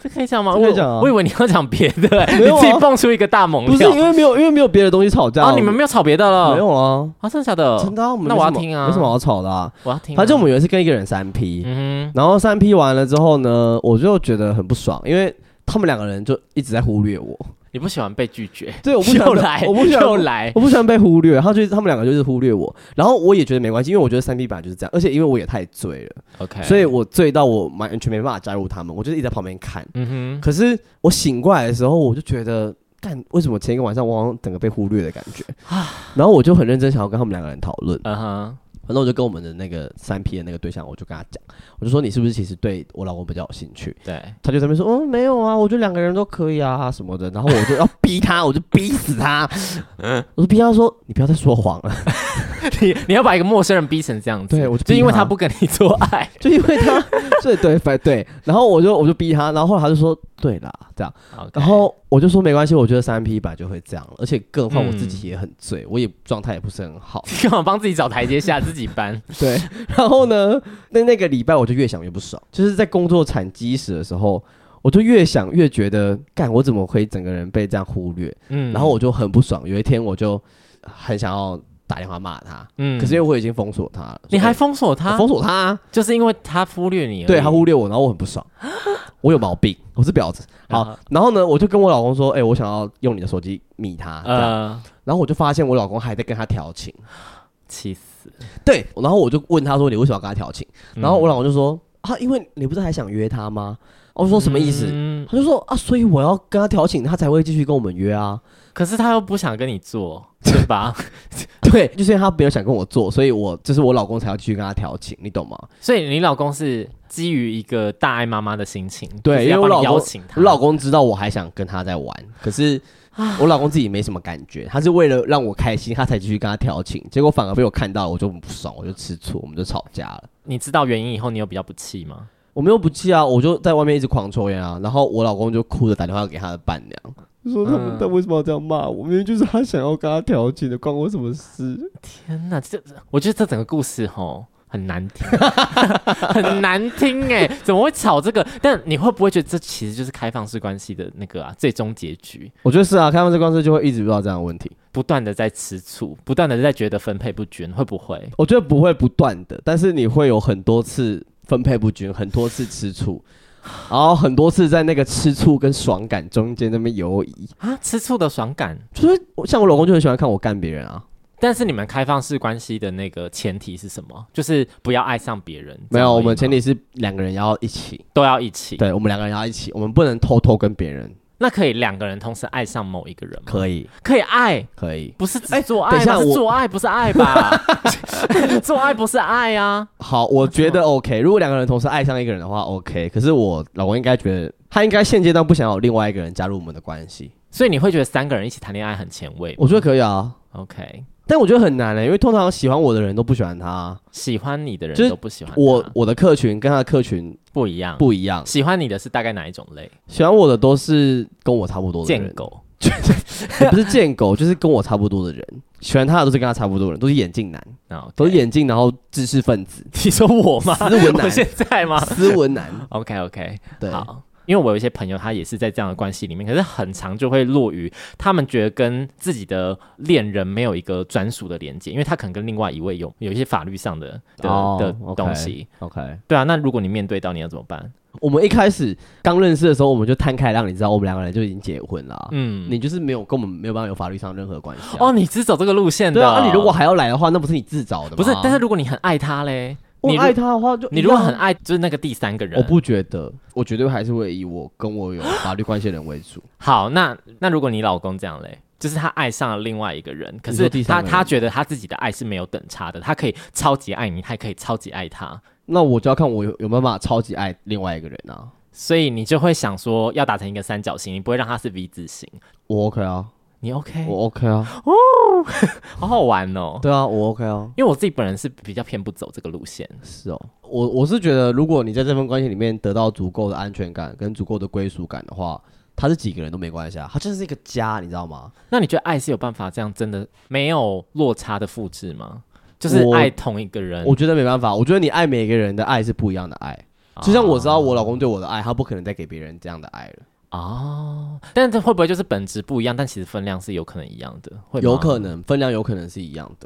这可以讲吗？ 可以讲啊。 我以为你要讲别的， 没有啊， 你自己蹦出一个大猛料。 不是因为没有别的东西吵架你们没有吵别的了？ 没有啊， 真的假的？ 真的啊， 那我要听啊， 没什么好吵的啊， 我要听。 反正我们有一次跟一个人3P，然后3P完了之后呢，我就觉得很不爽，因为他们2个人就一直在忽略我。 你不喜欢被拒绝？ 对，我不喜欢，我不喜欢被忽略。他们2个就是忽略我，然后我也觉得没关系，因为我觉得3P 本来就是这样，而且因为我也太醉了 ，OK， 所以我醉到我完全没办法加入他们，我就一直在旁边看。可是我醒过来的时候，我就觉得，为什么前一个晚上我好像整个被忽略的感觉？然后我就很认真想要跟他们2个人讨论。反正我就跟我们的那个3P 的那个对象，我就跟他讲，我就说你是不是其实对我老公比较有兴趣？ 对，他就在那边说，没有啊，我觉得2个人都可以啊什么的。然后我就要逼他，我就逼死他，我就逼他说，你不要再说谎了。 你要把一个陌生人逼成这样子， 对， 就因为他不跟你做爱， 就因为他，对，然后我就逼他，然后后来他就说，对啦，这样，然后我就说没关系，我觉得3P 本来就会这样了，而且更何况我自己也很醉，我也状态也不是很好， 干嘛帮自己找台阶下，自己搬？ 对，然后呢，那个礼拜我就越想越不爽，就是在工作产基石的时候。我就越想越觉得，我怎么会整个人被这样忽略？然后我就很不爽。有一天我就很想要打电话骂他，可是因为我已经封锁他了。 你还封锁他？ 封锁他啊， 就是因为他忽略你而已。 对，他忽略我，然后我很不爽。我有毛病，我是婊子。好，然后呢，我就跟我老公说，我想要用你的手机密他。然后我就发现我老公还在跟他调情， 气死。 对，然后我就问他说，你为什么要跟他调情？然后我老公就说，因为你不是还想约他吗？我说什么意思？他就说所以我要跟他调情，他才会继续跟我们约啊。 可是他又不想跟你做，对吧？ 对，就是因为他没有想跟我做，所以我老公才要继续跟他调情，你懂吗？ 所以你老公是基于一个大爱妈妈的心情， 对，因为我老公知道我还想跟他在玩，可是我老公自己没什么感觉，他是为了让我开心，他才继续跟他调情，结果反而被我看到，我就很不爽，我就吃醋，我们就吵架了。 你知道原因以后，你有比较不气吗？ 我没有不气啊，我就在外面一直狂抽烟啊，然后我老公就哭着打电话给他的伴娘，就说他为什么要这样骂我？明明就是他想要跟他调情的，关我什么事？ 天哪，我觉得这整个故事很难听，很难听怎么会吵这个？但你会不会觉得这其实就是开放式关系的那个最终结局？ 我觉得是啊，开放式关系就会一直遇到这样的问题， 不断的在吃醋，不断的在觉得分配不均，会不会？ 我觉得不会不断的，但是你会有很多次分配不均，很多次吃醋，然后很多次在那个吃醋跟爽感中间那边游移啊，吃醋的爽感， 就是像我老公就很喜欢看我干别人啊。 但是你们开放式关系的那个前提是什么？就是不要爱上别人。 没有，我们前提是2个人要一起， 都要一起。 对，我们2个人要一起，我们不能偷偷跟别人。 那可以2个人同时爱上某一个人吗？ 可以爱， 可以， 不是只做爱吧？是做爱不是爱吧？做爱不是爱啊。 好，我觉得 OK。如果2个人同时爱上一个人的话 OK， 可是我老公应该觉得他应该现阶段不想有另外一个人加入我们的关系， 所以你会觉得3个人一起谈恋爱很前卫？ 我觉得可以啊。 OK。 但我觉得很难因为通常喜欢我的人都不喜欢他， 喜欢你的人都不喜欢他。我的客群跟他的客群不一样，喜欢你的是大概哪一种类？ 喜欢我的都是跟我差不多的人， 贱狗， 也不是贱狗，就是跟我差不多的人。喜欢他的都是跟他差不多的人，都是眼镜男，都是眼镜，然后知识分子。 你说我吗？ 斯文男， 我现在吗？ 斯文男。 OK， 对， 好。因为我有一些朋友，他也是在这样的关系里面，可是很常就会落于他们觉得跟自己的恋人没有一个专属的连接，因为他可能跟另外一位有一些法律上的东西。 OK， 对啊，那如果你面对到，你要怎么办？ 我们一开始刚认识的时候，我们就摊开让你知道，我们2个人就已经结婚了。你就是跟我们没有办法有法律上任何关系。 你是走这个路线的。 对啊，你如果还要来的话，那不是你自找的吗？ 不是，但是如果你很爱他嘞。 我爱他的话就， 你如果很爱，就是那个第3个人， 我不觉得，我绝对还是会以我跟我有法律关系的人为主。 好，那如果你老公这样嘞，就是他爱上了另外一个人，可是他觉得他自己的爱是没有等差的，他可以超级爱你，他也可以超级爱他， 那我就要看我有没有办法超级爱另外一个人啊。 所以你就会想说要打成一个三角形，你不会让他是 V 字形。 我 OK 啊。 你 OK？ 我 OK 啊。 好好玩哦。 对啊，我 OK 啊。 因为我自己本人是比较偏不走这个路线。 是哦，我是觉得，如果你在这份关系里面得到足够的安全感跟足够的归属感的话，他是几个人都没关系啊，他就是一个家，你知道吗？ 那你觉得爱是有办法这样真的没有落差的复制吗？就是爱同一个人， 我觉得没办法。我觉得你爱每个人的爱是不一样的爱。 就像我知道我老公对我的爱，他不可能再给别人这样的爱了。 但这会不会就是本质不一样，但其实分量是有可能一样的？会吗？ 有可能分量有可能是一样的。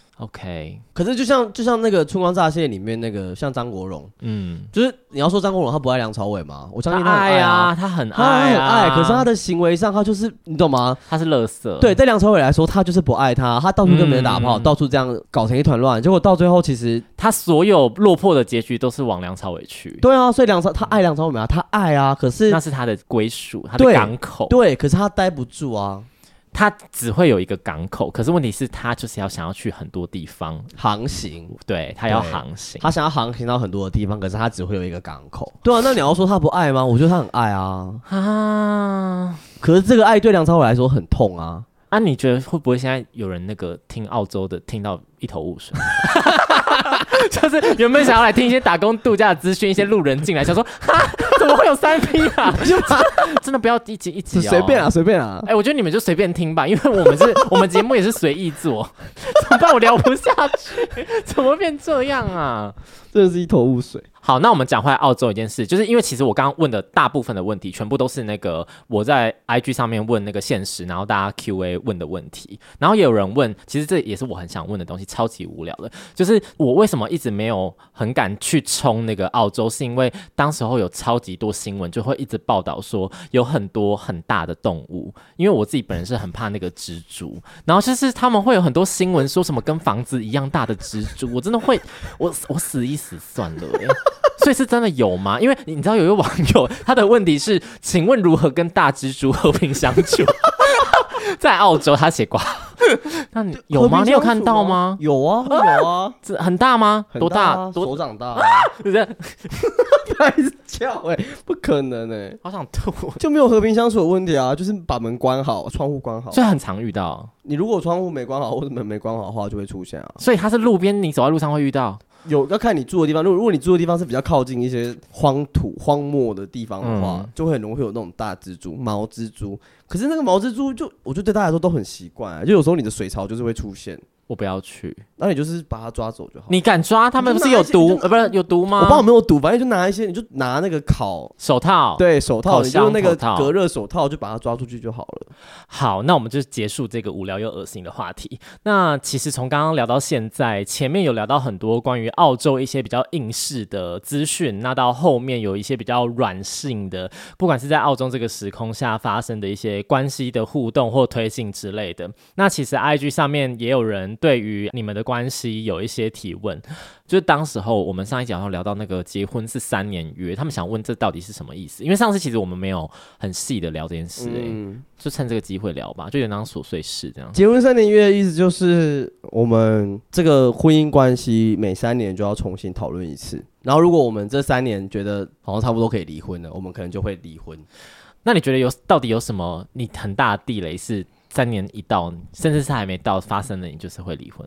OK， 可是就像那个《春光乍泄》里面那个像张国荣，就是你要说张国荣他不爱梁朝伟吗？我相信他很爱啊， 他很爱啊， 他很爱。可是他的行为上，他就是你懂吗？ 他是垃圾。 对，在梁朝伟来说，他就是不爱他，他到处跟别人打炮，到处这样搞成一团乱，结果到最后其实他所有落魄的结局都是往梁朝伟去。 对啊，所以他爱梁朝伟吗？他爱啊，可是那是他的归属，他的港口。 对，可是他待不住啊。 他只会有一个港口，可是问题是，他就是要想要去很多地方航行， 对，他要航行， 他想要航行到很多的地方，可是他只会有一个港口。对啊，那你要说他不爱吗？我觉得他很爱啊。可是这个爱对梁朝伟来说很痛啊。 你觉得会不会现在有人那个听澳洲的听到一头雾水？就是原本想要来听一些打工度假的资讯，一些路人进来想说，怎么会有3P 啊？真的不要一集一集哦， 随便啊，随便啊。 我觉得你们就随便听吧，因为我们节目也是随意做，怎么办？我聊不下去，怎么变这样啊？ 真的是一头雾水。 好，那我们讲回来澳洲一件事，就是因为其实我刚刚问的大部分的问题，全部都是那个我在 IG 上面问那个限时，然后大家 QA 问的问题，然后也有人问，其实这也是我很想问的东西，超级无聊的，就是我为什么一直没有很敢去冲那个澳洲，是因为当时候有超级多新闻就会一直报道说有很多很大的动物，因为我自己本人是很怕那个蜘蛛，然后就是他们会有很多新闻说什么跟房子一样大的蜘蛛，我真的会我死一死算了所以是真的有吗？因为你知道有一位网友他的问题是，请问如何跟大蜘蛛和平相处？在澳洲他写过，那你有吗？你有看到吗？ 有啊，有啊， 这很大吗？多大？ 手掌大啊！ 对不对？ 还是叫不可能好想吐， 就没有和平相处的问题啊，就是把门关好，窗户关好， 所以很常遇到。 你如果窗户没关好或者门没关好的话，就会出现啊。 所以它是路边，你走在路上会遇到。 有要看你住的地方，如果你住的地方是比较靠近一些荒土荒漠的地方的话，就会很容易会有那种大蜘蛛、毛蜘蛛。可是那个毛蜘蛛我觉得对大家来说都很习惯啊，就有时候你的水槽就是会出现。 我不要去， 那你就是把它抓走就好。 你敢抓？他们不是有毒？不是有毒吗？ 我不知道有没有毒，反正就拿一些，你就拿那个手套，对手套，你就用那个隔热手套就把它抓出去就好了。 好，那我们就结束这个无聊又恶心的话题。那其实从刚刚聊到现在，前面有聊到很多关于澳洲一些比较硬式的资讯，那到后面有一些比较软性的，不管是在澳洲这个时空下发生的一些关系的互动或推进之类的。那其实 IG 上面也有人对于你们的关系有一些提问，就是当时候我们上一集好像聊到那个结婚是3年约，他们想问这到底是什么意思？因为上次其实我们没有很细的聊这件事，就趁这个机会聊吧，就有点当琐碎事这样。 结婚3年约的意思就是我们这个婚姻关系每3年就要重新讨论一次，然后如果我们这3年觉得好像差不多可以离婚了，我们可能就会离婚。 那你觉得到底有什么你很大的地雷是3年一到，甚至是还没到发生的，你就是会离婚？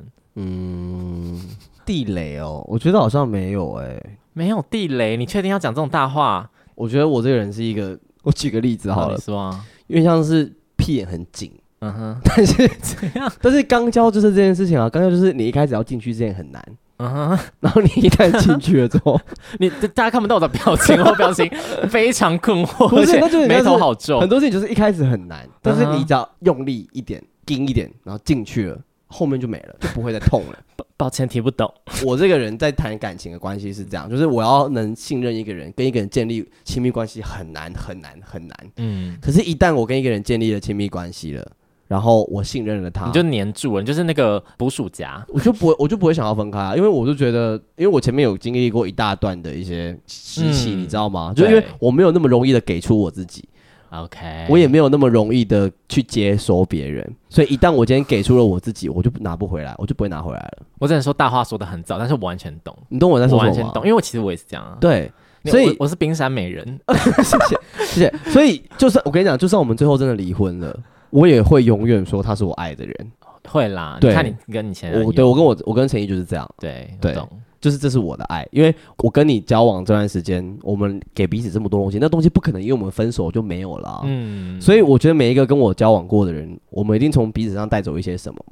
地雷哦，我觉得好像没有没有地雷，你确定要讲这种大话？ 我觉得我这个人是一个，我举个例子好了， 你说啊， 因为像是屁眼很紧，但是怎样？但是肛交就是这件事情啊，肛交就是你一开始要进去之前很难。然后你一旦进去了之后， 大家看不到我的表情，我表情非常困惑，而且眉头好皱。 很多事情就是一开始很难，但是你只要用力一点、硬一点，然后进去了，后面就没了，就不会再痛了。 抱歉，听不懂。 我这个人在谈感情的关系是这样，就是我要能信任一个人，跟一个人建立亲密关系很难很难很难。可是，一旦我跟一个人建立了亲密关系了。然后我信任了他， 你就黏住了，你就是那个捕鼠夹， 我就不会想要分开啊，因为我就觉得，因为我前面有经历过一大段的一些时期，你知道吗？就因为我没有那么容易的给出我自己 ，OK， 我也没有那么容易的去接收别人，所以一旦我今天给出了我自己，我就拿不回来，我就不会拿回来了。 我只能说大话说得很早，但是我完全懂， 你懂我在说什么吗？ 我完全懂，因为其实我也是这样啊。 对。所以我是冰山美人， 谢谢。所以就算我跟你讲，就算我们最后真的离婚了。我也会永远说他是我爱的人， 会啦。你看你跟你前任， 我跟陈毅就是这样， 对， 就是这是我的爱，因为我跟你交往这段时间，我们给彼此这么多东西，那东西不可能因为我们分手就没有了，所以我觉得每一个跟我交往过的人，我们一定从彼此上带走一些什么嘛。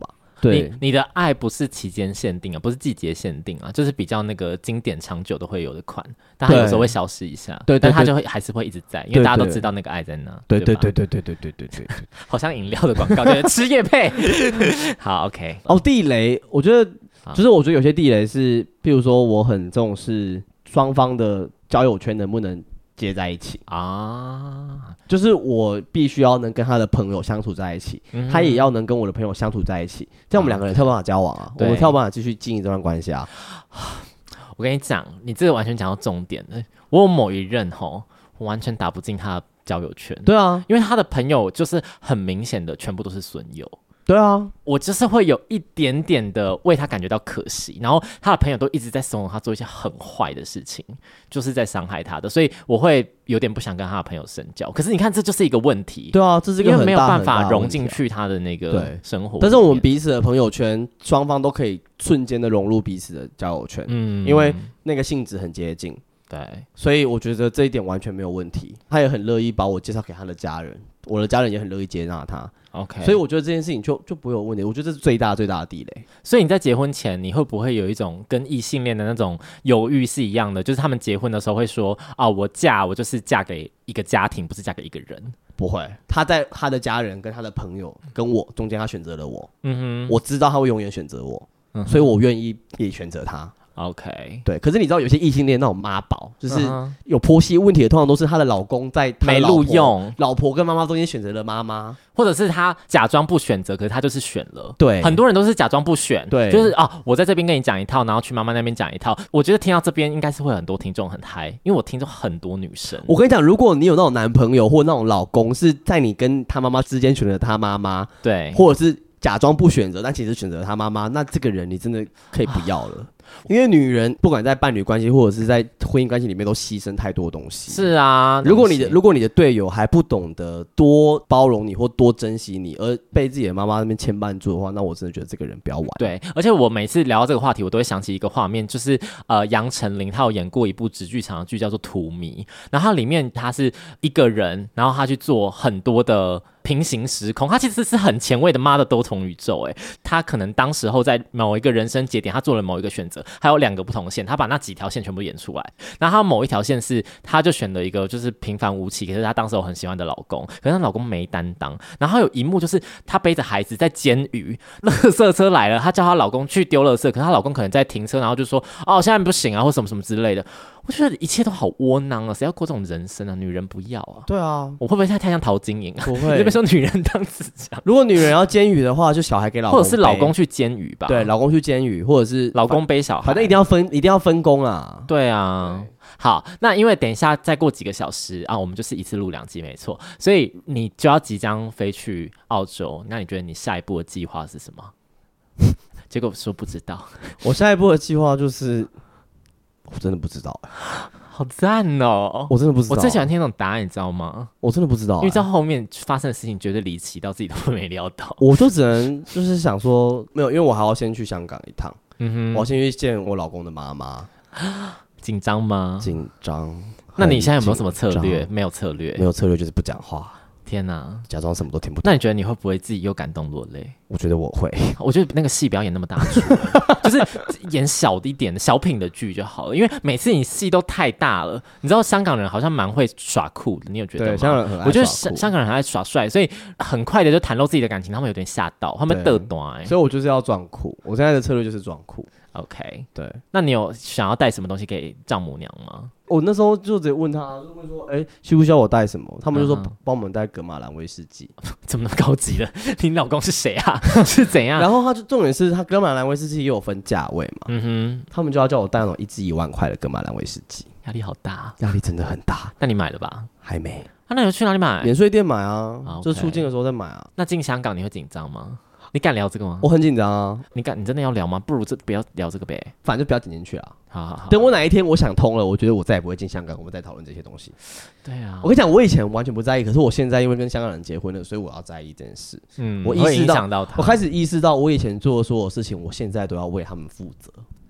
对， 你的爱不是期间限定啊，不是季节限定啊，就是比较那个经典长久都会有的款，但它有时候会消失一下， 对， 但它就会还是会一直在，因为大家都知道那个爱在哪。 对， 好像饮料的广告，对，吃业配。好 ，OK。 地雷，我觉得有些地雷是，譬如说我很重视双方的交友圈能不能接在一起啊，就是我必须要能跟他的朋友相处在一起，他也要能跟我的朋友相处在一起，这样我们两个人才有办法交往啊，我们才有办法继续经营这段关系啊。 我跟你讲，你这个完全讲到重点了。我有某一任我完全打不进他的交友圈。 对啊， 因为他的朋友就是很明显的全部都是损友。 对啊， 我就是会有一点点的为他感觉到可惜，然后他的朋友都一直在怂恿他做一些很坏的事情，就是在伤害他的，所以我会有点不想跟他的朋友深交。可是你看，这就是一个问题。 对啊，这是一个很大因为没有办法融进去他的那个生活。 但是我们彼此的朋友圈，双方都可以瞬间的融入彼此的交友圈，因为那个性质很接近。 对， 所以我觉得这一点完全没有问题。他也很乐意把我介绍给他的家人，我的家人也很乐意接纳他。 OK， 所以我觉得这件事情就不会有问题。我觉得这是最大的地雷。 所以你在结婚前，你会不会有一种跟异性恋的那种犹豫是一样的？就是他们结婚的时候会说啊，我就是嫁给一个家庭，不是嫁给一个人。 不会，他在他的家人跟他的朋友跟我中间，他选择了我。我知道他会永远选择我，所以我愿意也选择他。 OK， 对，可是你知道有些异性恋那种妈宝，就是有婆媳问题的，通常都是她的老公在没录用， 老婆跟妈妈中间选择了妈妈， 或者是他假装不选择，可是他就是选了。 对， 很多人都是假装不选， 对， 就是我在这边跟你讲一套，然后去妈妈那边讲一套。我觉得听到这边应该是会有很多听众很嗨，因为我听到很多女生。 我跟你讲，如果你有那种男朋友或那种老公是在你跟他妈妈之间选择他妈妈， 对， 或者是假装不选择，但其实选择他妈妈，那这个人你真的可以不要了。因为女人不管在伴侣关系或者是在婚姻关系里面都牺牲太多东西。 是啊， 如果你的队友还不懂得多包容你或多珍惜你，而被自己的妈妈那边牵绊住的话，那我真的觉得这个人不要玩。 对，而且我每次聊到这个话题，我都会想起一个画面，就是杨丞琳她有演过一部直剧场的剧叫做《荼蘼》，然后它里面他是一个人，然后他去做很多的平行时空，他其实是很前卫的妈的多重宇宙。他可能当时候在某一个人生节点，他做了某一个选择，还有2个不同线，他把那几条线全部演出来。然后他某一条线是，他就选了一个就是平凡无奇，可是他当时有很喜欢的老公，可是他老公没担当。然后有一幕就是他背着孩子在煎鱼，垃圾车来了，他叫她老公去丢垃圾，可是她老公可能在停车，然后就说现在不行啊，或什么什么之类的。我觉得一切都好窝囊啊！谁要过这种人生啊？女人不要啊！ 对啊， 我会不会太像陶晶莹啊？ 不会， 你这边说女人当自强。 如果女人要煎鱼的话，就小孩给老公， 或者是老公去煎鱼吧。 对，老公去煎鱼，或者是老公背小孩， 反正一定要分工啊。 对啊。对，好，那因为等一下再过几个小时啊，我们就是一次录2集，没错。所以你就要即将飞去澳洲，那你觉得你下一步的计划是什么？结果说不知道。我下一步的计划就是。我真的不知道。 好赞哦！ 我真的不知道。 我最喜欢听那种答案，你知道吗？ 我真的不知道， 因为在后面发生的事情绝对离奇到自己都没料到。 我就只能就是想说，没有，因为我还要先去香港一趟。我要先去见我老公的妈妈。 紧张吗？紧张。 那你现在有没有什么策略？没有策略， 没有策略就是不讲话。 天哪， 假装什么都听不懂。 那你觉得你会不会自己又感动落泪？ 我觉得我会。 我觉得那个戏不要演那么大出，就是演小一点的小品的剧就好了。因为每次你戏都太大了，你知道香港人好像蛮会耍酷的，你有觉得吗？ 对，香港人很爱耍酷。 我觉得香港人很爱耍帅，所以很快的就袒露自己的感情，他们有点吓到，他们嘚短。 所以我就是要装酷，我现在的策略就是装酷。 OK， 对。 那你有想要带什么东西给丈母娘吗？ 我那时候就直接问他，就问说，需不需要我带什么？他们就说帮我们带噶玛兰威士忌。 怎么那么高级的？你老公是谁啊？是怎样？ 然后他就重点是他噶玛兰威士忌也有分价位嘛，他们就要叫我带那种1支1万块的噶玛兰威士忌， 压力好大， 压力真的很大。 那你买了吧？ 还没。 那你去哪里买？ 免税店买啊，就出境的时候再买啊。 那进香港你会紧张吗？你敢聊这个吗？ 我很紧张啊。 你真的要聊吗？不如不要聊这个呗， 反正就不要点进去啊。 好， 等我哪一天我想通了，我觉得我再也不会进香港，我们再讨论这些东西。 对啊， 我跟你讲，我以前完全不在意，可是我现在因为跟香港人结婚了，所以我要在意这件事。我意识到，我开始意识到，我以前做的所有事情，我现在都要为他们负责。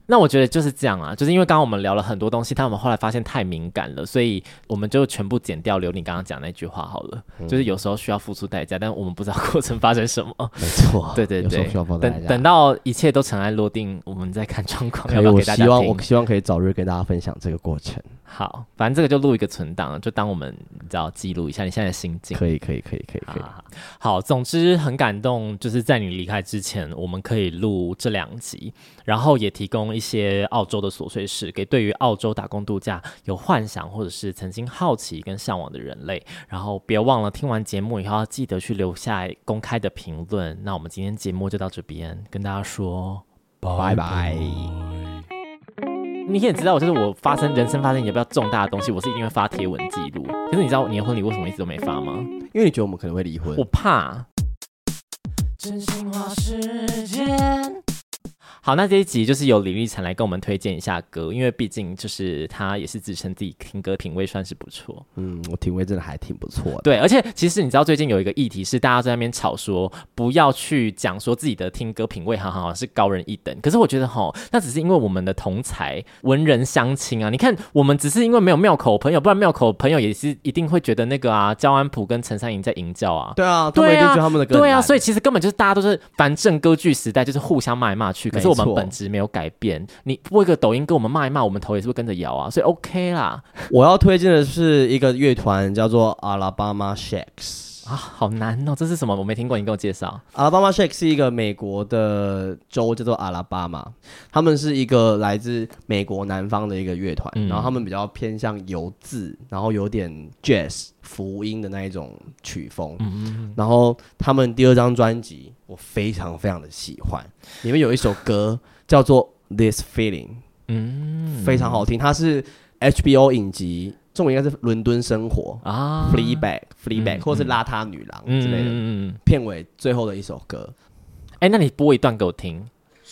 那我觉得就是这样啊，就是因为刚刚我们聊了很多东西，但我们后来发现太敏感了，所以我们就全部剪掉，留你刚刚讲那句话好了。就是有时候需要付出代价，但我们不知道过程发生什么。 没错， 对对对， 有时候需要付出代价。 等到一切都尘埃落定，我们再看状况，要不要给大家听？ 我希望可以早日跟大家分享这个过程。 好，反正这个就录一个存档，就当我们你知道记录一下你现在的心境。 可以。 好，总之很感动，就是在你离开之前，我们可以录这2集，然后也提供一些澳洲的琐碎事，给对于澳洲打工度假有幻想或者是曾经好奇跟向往的人类。然后别忘了听完节目以后要记得去留下公开的评论。那我们今天节目就到这边，跟大家说拜拜。 你也知道，就是我人生发生一个比较重大的东西，我是一定会发贴文记录。可是你知道你的婚礼为什么一直都没发吗？ 因为你觉得我们可能会离婚。 我怕。真心话时间。好，那这一集就是由李立成来跟我们推荐一下歌，因为毕竟就是他也是自称自己听歌品味算是不错。 我品味真的还挺不错的。 对，而且其实你知道最近有一个议题是大家在那边吵说不要去讲说自己的听歌品味好像是高人一等，可是我觉得那只是因为我们的同才文人相亲啊。你看我们只是因为没有庙口朋友，不然庙口朋友也是一定会觉得那个啊焦安普跟陈珊莹在营教啊。 对啊，他们一定觉得他们的歌对啊，所以其实根本就是大家都是反正歌剧时代就是互相骂来骂去，可是我们本质没有改变。你播一个抖音跟我们骂一骂，我们头也是会跟着摇啊，所以 OK 啦。 我要推荐的是一个乐团叫做 Alabama Shakes 啊，好难哦，这是什么？我没听过，你跟我介绍。 Alabama Shakes 是一个美国的州叫做阿拉巴马，他们是一个来自美国南方的一个乐团，然后他们比较偏向游字，然后有点 jazz 福音的那一种曲风。然后他们第2张专辑我非常非常的喜欢，里面有一首歌叫做 This Feeling，非常好听，它是 HBO 影集，中文应该是伦敦生活啊 Fleabag 或是邋遢女郎之类的，片尾最后的一首歌。 那你播一段给我听。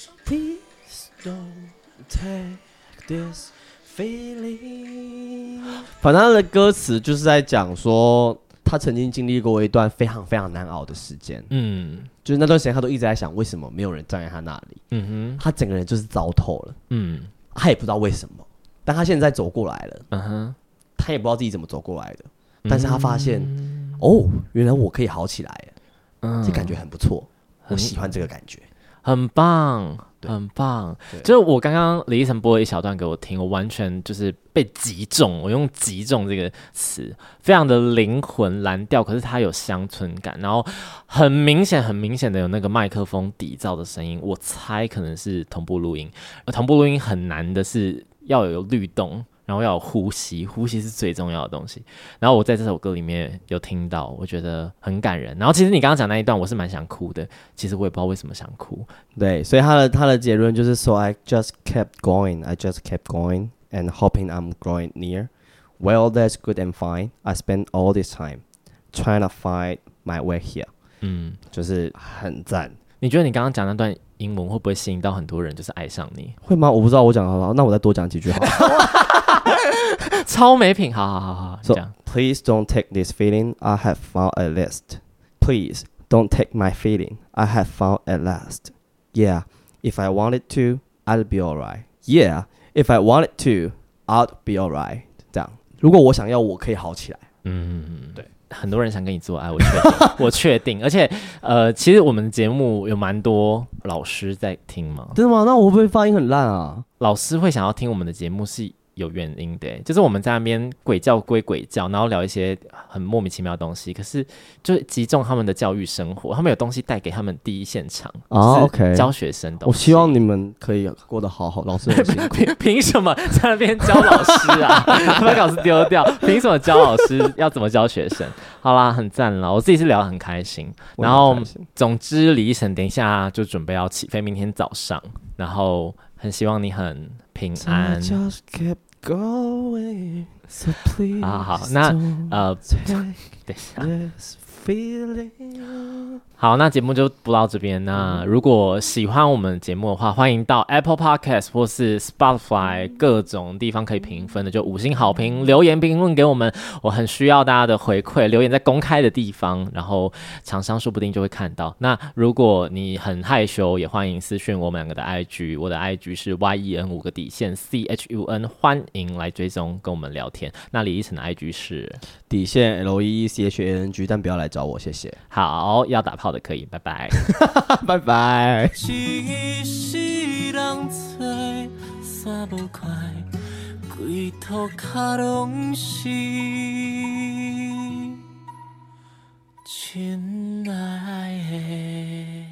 Please don't take this feeling， 反正他的歌词就是在讲说他曾经经历过一段非常非常难熬的时间，就是那段时间他都一直在想为什么没有人站在他那里，他整个人就是糟透了，他也不知道为什么，但他现在走过来了，他也不知道自己怎么走过来的，但是他发现，原来我可以好起来了，这感觉很不错，我喜欢这个感觉， 很棒。很棒，就是我刚刚李依晨播了一小段给我听，我完全就是被击中，我用击中这个词，非常的灵魂蓝调，可是它有乡村感，然后很明显的有那个麦克风底噪的声音，我猜可能是同步录音，而同步录音很难的是要有律动，然后要有呼吸是最重要的东西。然后我在这首歌里面有听到，我觉得很感人。然后其实你刚刚讲那一段，我是蛮想哭的。其实我也不知道为什么想哭。 对，所以他的结论就是说 I just kept going, and hoping I'm growing near. Well, that's good and fine. I spent all this time trying to find my way here. 就是很赞。 你觉得你刚刚讲那段英文会不会吸引到很多人，就是爱上你？ 会吗？我不知道，我讲好，那我再多讲几句好了。 超没品，好，这样。 Please don't take this feeling. I have found at last. Please don't take my feeling. I have found at last. Yeah, if I wanted to, I'd be alright. Yeah, if I wanted to, I'd be alright. 这样，如果我想要，我可以好起来。对。 很多人想跟你做爱，我确定，而且其实我们节目有蛮多老师在听嘛。 真的吗？那我会不会发音很烂啊？ 老师会想要听我们的节目是有原因的，就是我们在那边鬼叫归鬼叫，然后聊一些很莫名其妙的东西，可是就击中他们的教育生活，他们有东西带给他们第一现场 OK， 教学生东西。 我希望你们可以过得好好，老师很辛苦。 凭什么在那边教老师啊？把老师丢掉，凭什么教老师要怎么教学生？好啦，很赞啦，我自己是聊得很开心。然后总之李医生等一下就准备要起飞，明天早上，然后很希望你很平安。 Going, so please 好，那等一下。 feeling。 好，那节目就播到这边。那如果喜欢我们节目的话，欢迎到 Apple Podcast 或是 Spotify 各种地方可以评分的，就5星好评，留言评论给我们，我很需要大家的回馈，留言在公开的地方，然后厂商说不定就会看到。那如果你很害羞，也欢迎私讯我们两个的 IG， 我的 IG 是 YEN5 个底线 CHUN， 欢迎来追踪跟我们聊天。那李依晨的 IG 是底线 LEECHANG， 但不要来找我，谢谢。 好，要打炮的可以，拜拜， 拜拜。 一世人做散不开，规涂脚拢是亲爱的。